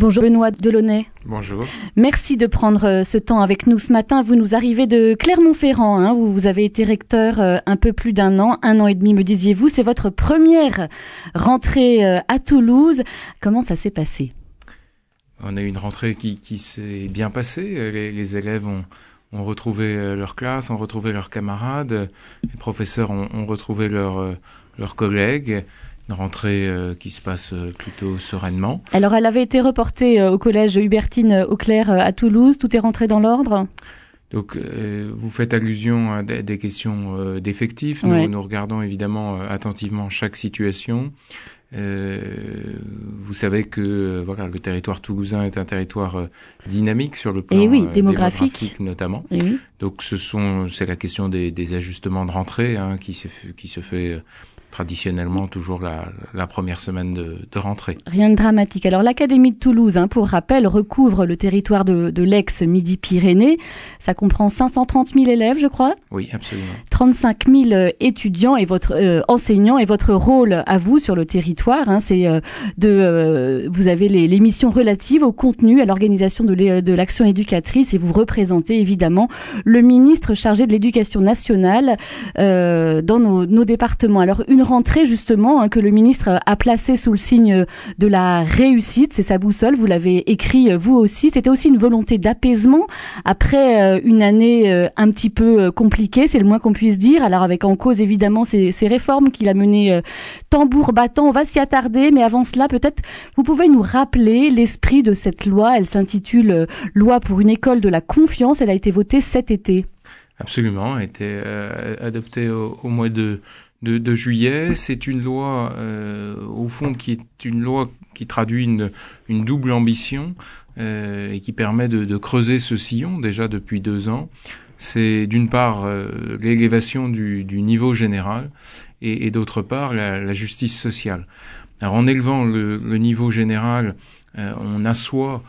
Bonjour Benoît Delaunay. Bonjour. Merci de prendre ce temps avec nous ce matin. Vous nous arrivez de Clermont-Ferrand, où vous avez été recteur un peu plus d'un an et demi me disiez-vous. C'est votre première rentrée à Toulouse. Comment ça s'est passé ? On a eu une rentrée qui s'est bien passée. Les élèves ont retrouvé leur classe, ont retrouvé leurs camarades. Les professeurs ont retrouvé leurs collègues. Une rentrée qui se passe plutôt sereinement. Alors, elle avait été reportée au collège Hubertine Auclair à Toulouse. Tout est rentré dans l'ordre ? Donc, vous faites allusion à des questions d'effectifs. Nous regardons évidemment attentivement chaque situation. Vous savez que le territoire toulousain est un territoire dynamique sur le plan démographique notamment. Donc, c'est la question des ajustements de rentrée qui se fait traditionnellement toujours la première semaine de rentrée. Rien de dramatique. Alors l'Académie de Toulouse, pour rappel, recouvre le territoire de l'ex-Midi-Pyrénées. Ça comprend 530 000 élèves, je crois. Oui, absolument. 35 000 étudiants et votre enseignants. Et votre rôle à vous sur le territoire, c'est vous avez les missions relatives au contenu, à l'organisation de l'action éducatrice, et vous représentez évidemment le ministre chargé de l'éducation nationale dans nos départements. Alors une rentrée justement que le ministre a placée sous le signe de la réussite, c'est sa boussole, vous l'avez écrit vous aussi. C'était aussi une volonté d'apaisement après une année un petit peu compliquée, c'est le moins qu'on puisse dire. Alors avec en cause évidemment ces réformes qu'il a menées tambour battant, on va s'y attarder, mais avant cela peut-être vous pouvez nous rappeler l'esprit de cette loi. Elle s'intitule Loi pour une école de la confiance, elle a été votée cet été. Absolument, elle a été adoptée au mois de juillet. C'est une loi, au fond, qui est une loi qui traduit une double ambition et qui permet de creuser ce sillon déjà depuis 2 ans. C'est d'une part l'élévation du niveau général et d'autre part la justice sociale. Alors en élevant le niveau général, on assoit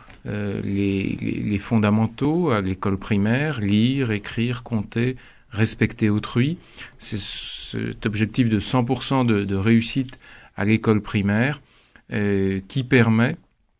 les fondamentaux à l'école primaire, lire, écrire, compter, respecter autrui. C'est cet objectif de 100% de réussite à l'école primaire qui permet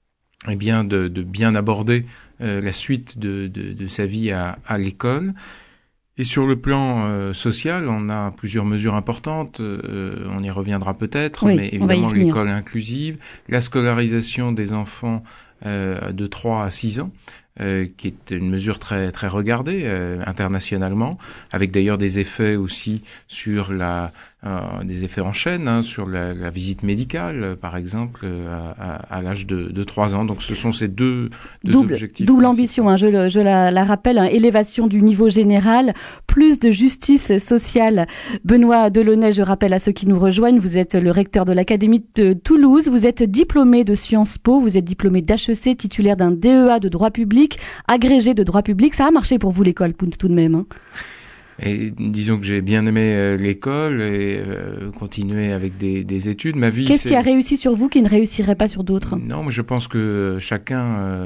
de bien aborder la suite de sa vie à l'école. Et sur le plan social, on a plusieurs mesures importantes, on y reviendra peut-être, mais évidemment l'école inclusive, la scolarisation des enfants de 3 à 6 ans, qui est une mesure très très regardée internationalement, avec d'ailleurs des effets aussi sur des effets en chaîne, sur la visite médicale, par exemple, à l'âge de 3 ans. Donc ce sont ces deux objectifs. Double ambition, je la rappelle, élévation du niveau général, plus de justice sociale. Benoît Delaunay, je rappelle à ceux qui nous rejoignent, vous êtes le recteur de l'Académie de Toulouse, vous êtes diplômé de Sciences Po, vous êtes diplômé d'HEC, titulaire d'un DEA de droit public, agrégé de droit public. Ça a marché pour vous l'école tout de même, Et disons que j'ai bien aimé l'école et continuer avec des études. Ma vie. Qu'est-ce qui a réussi sur vous qui ne réussirait pas sur d'autres ? Non, mais je pense que chacun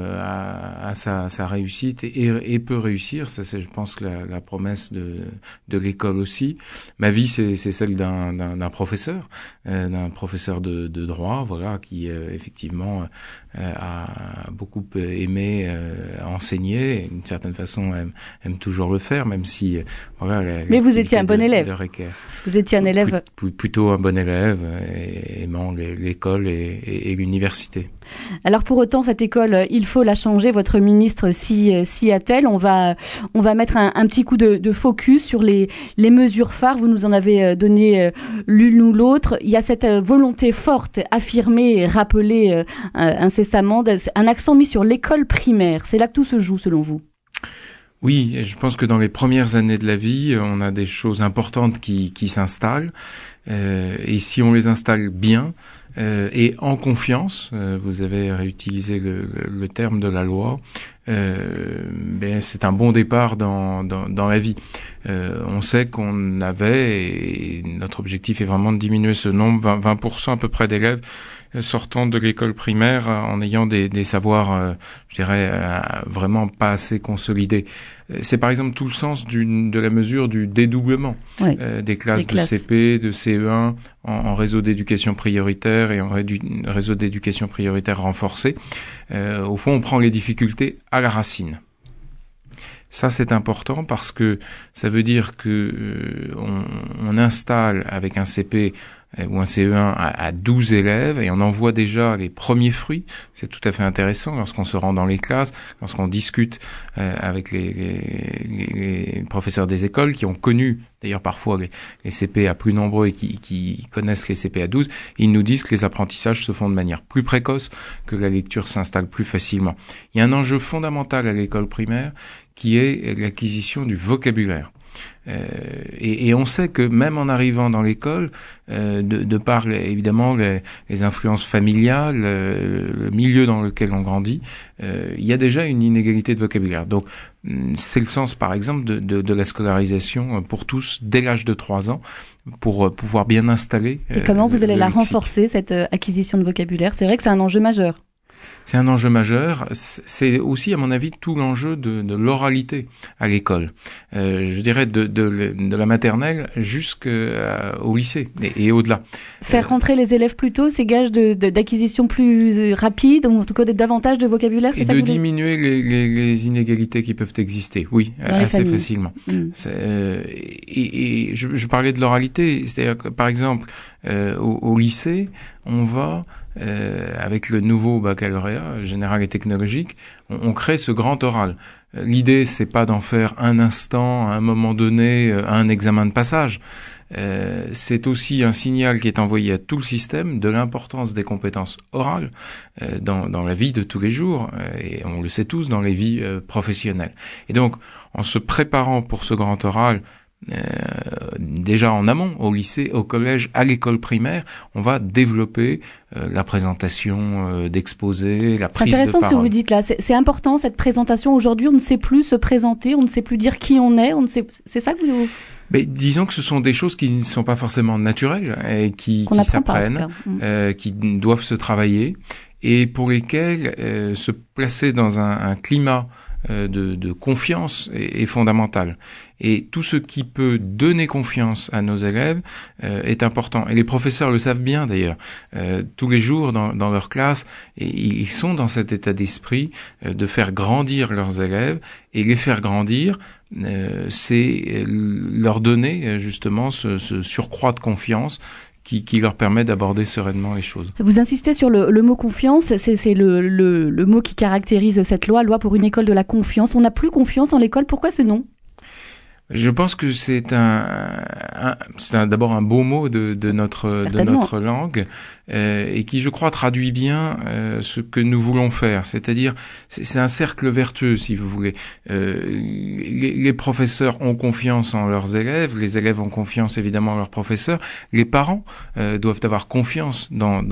a sa réussite et peut réussir. Ça, c'est, je pense, la promesse de l'école aussi. Ma vie, c'est celle d'un professeur de droit, qui effectivement a beaucoup aimé enseigner. D'une certaine façon, aime toujours le faire, même si mais vous étiez un bon élève. Vous étiez un élève. Plutôt un bon élève, aimant l'école et l'université. Alors pour autant, cette école, il faut la changer. Votre ministre s'y attelle. On va mettre un petit coup de focus sur les mesures phares. Vous nous en avez donné l'une ou l'autre. Il y a cette volonté forte, affirmée et rappelée incessamment, un accent mis sur l'école primaire. C'est là que tout se joue, selon vous. Oui, je pense que dans les premières années de la vie, on a des choses importantes qui s'installent. Et si on les installe bien et en confiance, vous avez réutilisé le terme de la loi, c'est un bon départ dans la vie. On sait qu'on avait, et notre objectif est vraiment de diminuer ce nombre, 20% à peu près d'élèves sortant de l'école primaire en ayant des savoirs, je dirais, vraiment pas assez consolidés. C'est par exemple tout le sens de la mesure du dédoublement des classes de CP, de CE1 en réseau d'éducation prioritaire et en réseau d'éducation prioritaire renforcé. Au fond, on prend les difficultés à la racine. Ça, c'est important parce que ça veut dire que on installe avec un CP ou un CE1 à 12 élèves et on en voit déjà les premiers fruits. C'est tout à fait intéressant lorsqu'on se rend dans les classes, lorsqu'on discute avec les professeurs des écoles qui ont connu d'ailleurs parfois les CP à plus nombreux et qui connaissent les CP à 12. Ils nous disent que les apprentissages se font de manière plus précoce, que la lecture s'installe plus facilement. Il y a un enjeu fondamental à l'école primaire qui est l'acquisition du vocabulaire. Et on sait que même en arrivant dans l'école, de par évidemment les influences familiales, le milieu dans lequel on grandit, il y a déjà une inégalité de vocabulaire. Donc c'est le sens par exemple de la scolarisation pour tous dès l'âge de 3 ans pour pouvoir bien installer. Et comment vous allez la renforcer, cette acquisition de vocabulaire? C'est vrai que c'est un enjeu majeur. C'est un enjeu majeur. C'est aussi, à mon avis, tout l'enjeu de l'oralité à l'école. Je dirais de la maternelle jusqu'au lycée et au-delà. Faire rentrer les élèves plus tôt, c'est gage d'acquisition plus rapide, ou en tout cas davantage de vocabulaire, c'est et ça de diminuer les inégalités qui peuvent exister, oui, assez facilement. Et je parlais de l'oralité, c'est-à-dire que, par exemple, au lycée, on va avec le nouveau baccalauréat général et technologique, on crée ce grand oral. L'idée, c'est pas d'en faire un instant, à un moment donné, un examen de passage. C'est aussi un signal qui est envoyé à tout le système de l'importance des compétences orales dans la vie de tous les jours, et on le sait tous, dans les vies professionnelles. Et donc, en se préparant pour ce grand oral, déjà en amont, au lycée, au collège, à l'école primaire, on va développer la présentation d'exposés, la prise de parole. C'est intéressant ce que vous dites là. C'est important cette présentation. Aujourd'hui, on ne sait plus se présenter, on ne sait plus dire qui on est. C'est ça que vous... Mais disons que ce sont des choses qui ne sont pas forcément naturelles et qui s'apprennent, qui doivent se travailler et pour lesquelles se placer dans un climat de confiance est fondamental. Et tout ce qui peut donner confiance à nos élèves est important. Et les professeurs le savent bien d'ailleurs. Tous les jours dans leur classe, et ils sont dans cet état d'esprit de faire grandir leurs élèves. Et les faire grandir, c'est leur donner justement ce surcroît de confiance qui leur permet d'aborder sereinement les choses. Vous insistez sur le mot confiance, c'est le mot qui caractérise cette loi pour une école de la confiance. On n'a plus confiance en l'école, pourquoi ce nom ? Je pense que c'est d'abord un beau mot de notre langue et qui, je crois, traduit bien ce que nous voulons faire. C'est-à-dire, c'est un cercle vertueux, si vous voulez. Les professeurs ont confiance en leurs élèves, les élèves ont confiance évidemment en leurs professeurs. Les parents doivent avoir confiance dans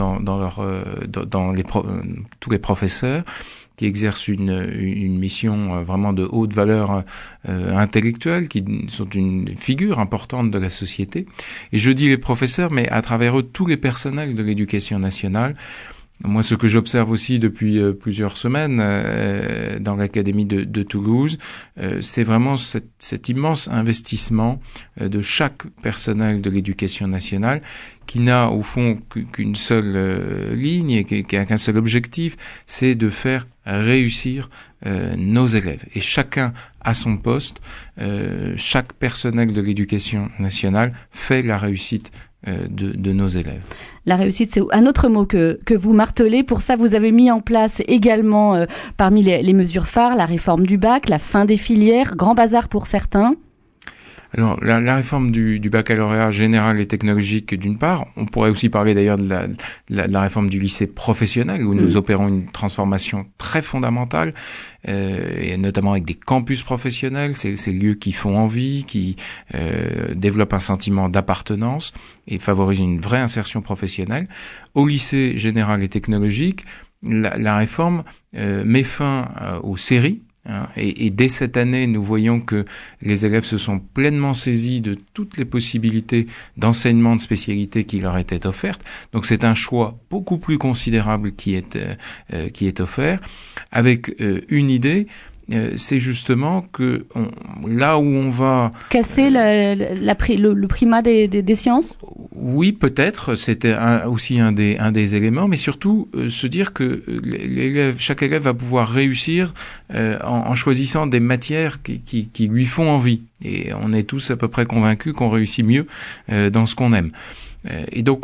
tous les professeurs qui exercent une mission vraiment de haute valeur intellectuelle, qui sont une figure importante de la société. Et je dis les professeurs, mais à travers eux, tous les personnels de l'éducation nationale. Moi, ce que j'observe aussi depuis plusieurs semaines dans l'académie de Toulouse, c'est vraiment cet immense investissement de chaque personnel de l'éducation nationale qui n'a au fond qu'une seule ligne et qui a qu'un seul objectif, c'est de faire réussir nos élèves. Et chacun à son poste, chaque personnel de l'éducation nationale fait la réussite de nos élèves. La réussite, c'est un autre mot que vous martelez. Pour ça, vous avez mis en place également, parmi les mesures phares, la réforme du bac, la fin des filières, grand bazar pour certains. Alors, la réforme du baccalauréat général et technologique d'une part, on pourrait aussi parler d'ailleurs de la réforme du lycée professionnel où nous opérons une transformation très fondamentale, et notamment avec des campus professionnels, ces lieux qui font envie, qui développent un sentiment d'appartenance et favorisent une vraie insertion professionnelle. Au lycée général et technologique, la réforme met fin aux séries Et dès cette année, nous voyons que les élèves se sont pleinement saisis de toutes les possibilités d'enseignement de spécialité qui leur étaient offertes. Donc c'est un choix beaucoup plus considérable qui est offert, avec une idée. C'est justement que là où on va casser le primat des sciences. Oui, peut-être. C'était aussi un des éléments, mais surtout se dire que chaque élève va pouvoir réussir en choisissant des matières qui lui font envie. Et on est tous à peu près convaincus qu'on réussit mieux dans ce qu'on aime. Et donc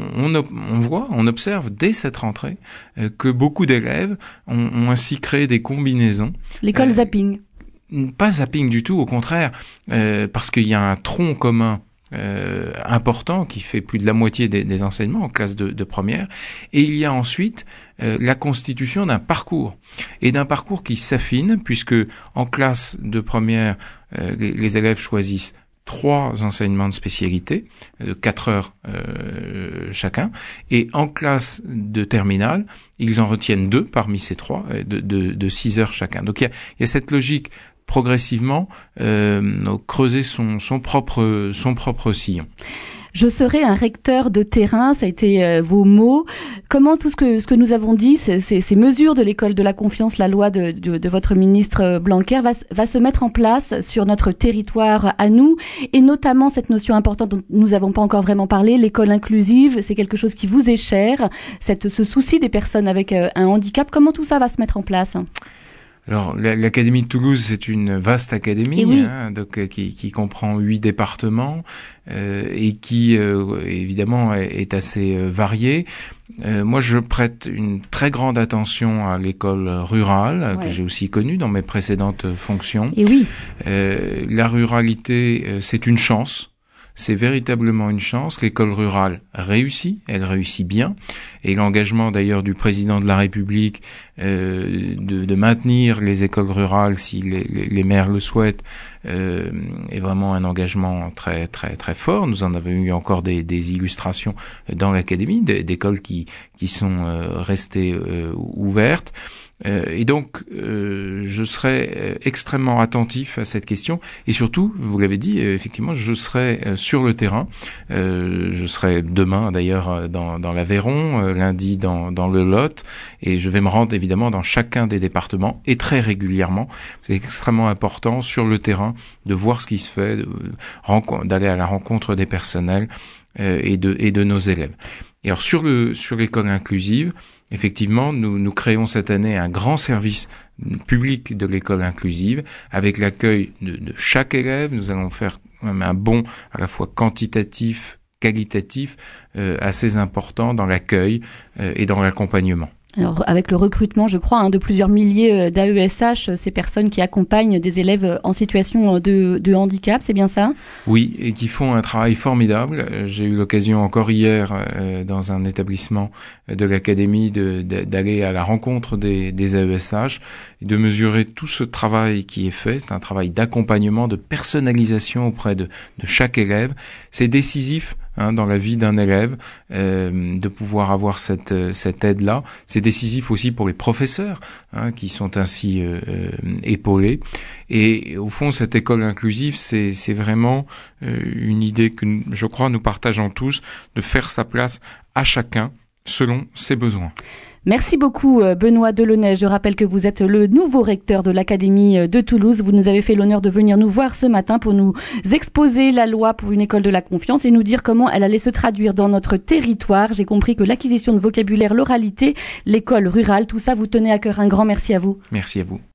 on observe dès cette rentrée que beaucoup d'élèves ont ainsi créé des combinaisons. L'école zapping. Pas zapping du tout, au contraire, parce qu'il y a un tronc commun important qui fait plus de la moitié des enseignements en classe de première, et il y a ensuite la constitution d'un parcours, et d'un parcours qui s'affine, puisque en classe de première, les élèves choisissent 3 enseignements de spécialité, de 4 heures chacun, et en classe de terminale, ils en retiennent 2 parmi ces 3, de 6 heures chacun. Donc il y a cette logique progressivement creuser son propre sillon. Je serai un recteur de terrain, ça a été vos mots. Comment tout ce que nous avons dit, ces mesures de l'école de la confiance, la loi de votre ministre Blanquer va se mettre en place sur notre territoire à nous, et notamment cette notion importante dont nous n'avons pas encore vraiment parlé, l'école inclusive, c'est quelque chose qui vous est cher, ce souci des personnes avec un handicap. Comment tout ça va se mettre en place ? Alors, l'Académie de Toulouse, c'est une vaste académie, oui. Donc qui comprend 8 départements et qui évidemment est assez variée. Moi, je prête une très grande attention à l'école rurale, que j'ai aussi connue dans mes précédentes fonctions. Et oui. La ruralité, c'est une chance. C'est véritablement une chance. L'école rurale réussit, elle réussit bien. Et l'engagement d'ailleurs du président de la République de maintenir les écoles rurales si les maires le souhaitent est vraiment un engagement très très très fort. Nous en avons eu encore des illustrations dans l'académie, d'écoles qui sont restées ouvertes. Et donc, je serai extrêmement attentif à cette question. Et surtout, vous l'avez dit, effectivement, je serai sur le terrain. Je serai demain, d'ailleurs, dans l'Aveyron, lundi dans le Lot. Et je vais me rendre, évidemment, dans chacun des départements, et très régulièrement. C'est extrêmement important, sur le terrain, de voir ce qui se fait, d'aller à la rencontre des personnels et de nos élèves. Et alors, sur l'école inclusive, effectivement, nous créons cette année un grand service public de l'école inclusive avec l'accueil de chaque élève. Nous allons faire même un bond à la fois quantitatif, qualitatif, assez important dans l'accueil et dans l'accompagnement. Alors, avec le recrutement, je crois, de plusieurs milliers d'AESH, ces personnes qui accompagnent des élèves en situation de handicap, c'est bien ça ? Oui, et qui font un travail formidable. J'ai eu l'occasion encore hier, dans un établissement de l'académie, d'aller à la rencontre des AESH et de mesurer tout ce travail qui est fait. C'est un travail d'accompagnement, de personnalisation auprès de chaque élève. C'est décisif dans la vie d'un élève, de pouvoir avoir cette aide-là. C'est décisif aussi pour les professeurs, qui sont ainsi épaulés. Et au fond, cette école inclusive, c'est vraiment une idée que je crois nous partageons tous, de faire sa place à chacun selon ses besoins. Merci beaucoup Benoît Delaunay. Je rappelle que vous êtes le nouveau recteur de l'Académie de Toulouse. Vous nous avez fait l'honneur de venir nous voir ce matin pour nous exposer la loi pour une école de la confiance et nous dire comment elle allait se traduire dans notre territoire. J'ai compris que l'acquisition de vocabulaire, l'oralité, l'école rurale, tout ça vous tenait à cœur. Un grand merci à vous. Merci à vous.